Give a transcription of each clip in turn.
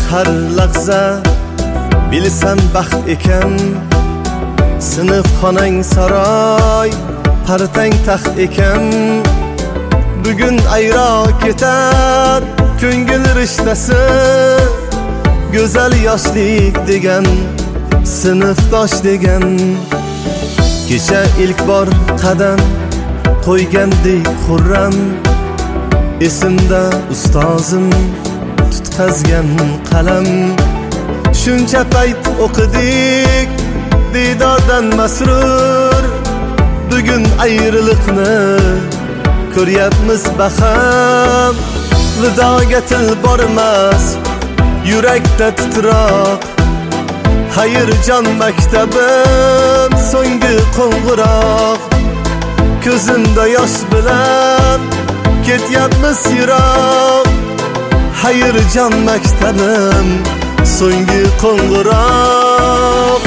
har lahza bilsam baxt ekan. Sinfxonang saroy, partang taxt ekan. Bugun ayro ketar ko'ngil rishtasi, go'zal yoshlik degan, sinfdosh degan. Kecha ilk bor qadam qo'ygandek xurram, esimda ustozim tutqazgan qalam. Shuncha payt o'qidik didordan masrur, bugun ayriliqni ko'ryapmiz baham. Vidoga til bormas, yurakda titroq. Hayirjon maktabim so'nggi qo'ng'iroq. Ko'zimda yosh bilan ketyapmiz yiroq. Hayirjon maktabim so'nggi qo'ng'iroq.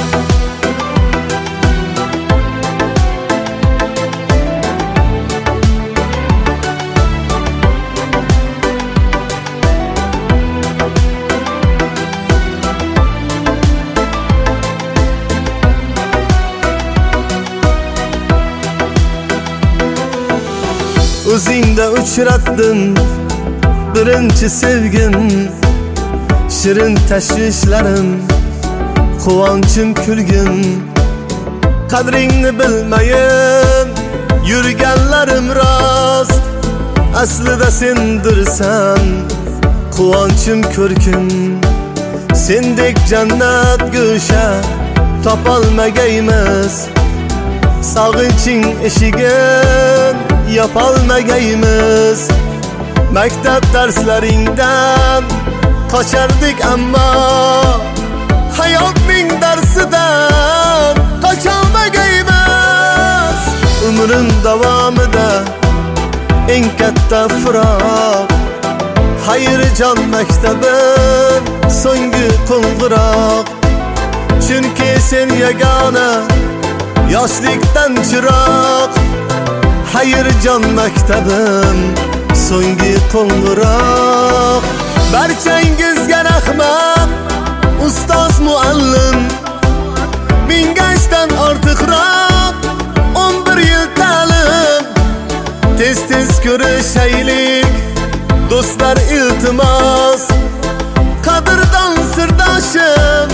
O'zingda uchratdim birinchi sevgim, shirin tashvishlarim, quvonchim kulgim. Qadringni bilmayin yurganlarim rost, aslida sendirsan quvonchim ko'rkim. Sendek jannat go'sha topolmagaymiz, sog'inching eshigin yopolmagaymiz. Maktab darslaringdan qochardik ammo hayotning darsidan qocholmagaymiz. Umrim davomida eng katta firoq, Hayirjon maktabim so'nggi qo'ng'iroq. Chunki sen yagona yoshlikdan chiroq. Hayirjon maktabim so'nggi qo'ng'iroq. Barchangizga rahmat ustoz muallim, mingashdan ortiqroq 11 yil ta'lim. Tez ko'rishaylik do'stlar iltimos, qadrdon sirdoshim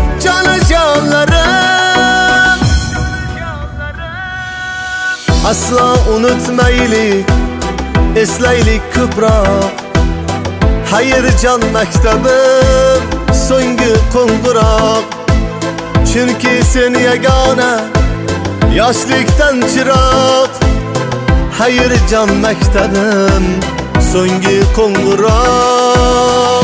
jonajonlarim. Aslo unutmaylik, eslaylik ko'proq. Hayirjon maktabim so'nggi qo'ng'iroq. Chunki sen yagona yoshlikdan chiroq. Hayirjon maktabim so'nggi qo'ng'iroq.